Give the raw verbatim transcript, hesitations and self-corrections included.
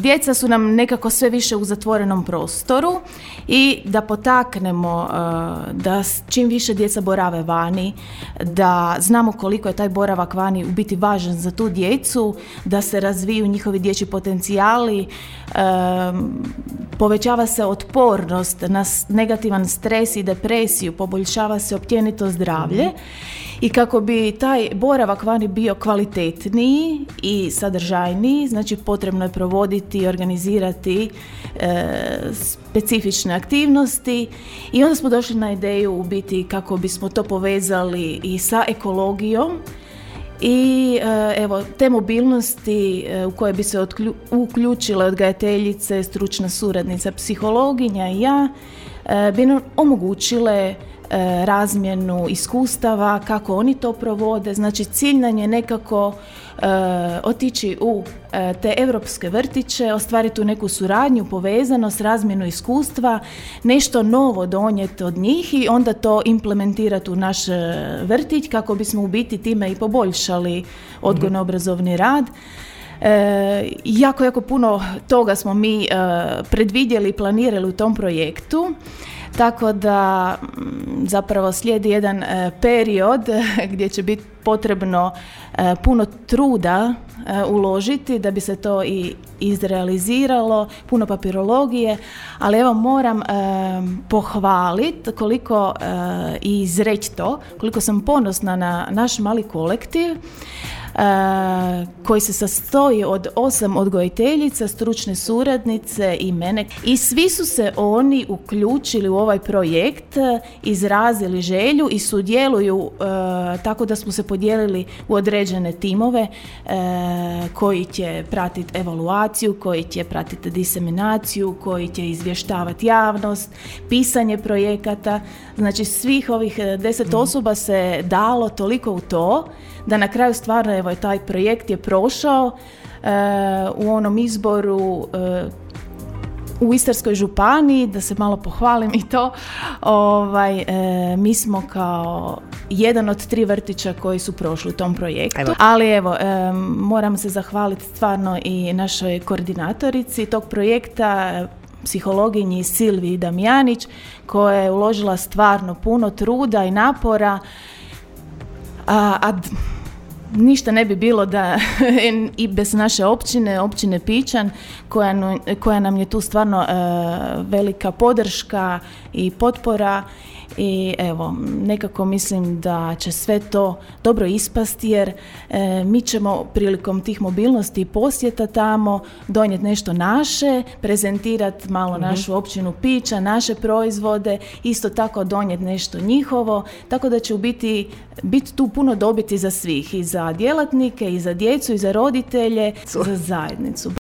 djeca su nam nekako sve više u zatvorenom prostoru i da potaknemo da čim više djeca borave vani, da znamo koliko je taj boravak vani u biti važan za tu djecu, da se razviju njihovi dječji potencijali, povećava se otpornost na negativan stres i depresiju, poboljšava se općenito zdravlje i kako bi taj boravak vani bio kvalitetniji i sadržajniji, znači potrebno je provoditi i organizirati e, specifične aktivnosti i onda smo došli na ideju u biti kako bismo to povezali i sa ekologijom i e, evo te mobilnosti e, u koje bi se otklju, uključile odgajateljice, stručna suradnica, psihologinja i ja e, bi nam omogućile razmjenu iskustava, kako oni to provode. Znači cilj nam je nekako e, otići u e, te europske vrtiće, ostvariti tu neku suradnju, povezanost, razmjenu iskustva, nešto novo donijeti od njih i onda to implementirati u naš vrtić kako bismo u biti time i poboljšali odgojno-obrazovni rad. E, jako, jako puno toga smo mi e, predvidjeli i planirali u tom projektu. Tako da zapravo slijedi jedan e, period gdje će biti potrebno e, puno truda e, uložiti da bi se to i izrealiziralo, puno papirologije, ali evo moram e, pohvaliti koliko e, i izreći to, koliko sam ponosna na naš mali kolektiv Uh, koji se sastoji od osam odgojiteljica, stručne suradnice i mene. I svi su se oni uključili u ovaj projekt, izrazili želju i sudjeluju uh, tako da smo se podijelili u određene timove uh, koji će pratiti evaluaciju, koji će pratiti diseminaciju, koji će izvještavati javnost, pisanje projekata. Znači svih ovih deset mm. osoba se dalo toliko u to da na kraju stvarno evo taj projekt je prošao e, u onom izboru e, u Istarskoj županiji, da se malo pohvalim i to, ovaj, e, mi smo kao jedan od tri vrtića koji su prošli u tom projektu. Evo. Ali evo, e, moram se zahvaliti stvarno i našoj koordinatorici tog projekta, psihologinji Silviji Damjanić, koja je uložila stvarno puno truda i napora, a, a ništa ne bi bilo da i bez naše općine, općine Pičan, koja, koja nam je tu stvarno e, velika podrška i potpora. I evo, nekako mislim da će sve to dobro ispasti jer e, mi ćemo prilikom tih mobilnosti i posjeta tamo donijeti nešto naše, prezentirati malo mm-hmm. našu općinu Piča, naše proizvode, isto tako donijeti nešto njihovo, tako da će u biti biti tu puno dobiti za svih, i za djelatnike, i za djecu, i za roditelje, za zajednicu.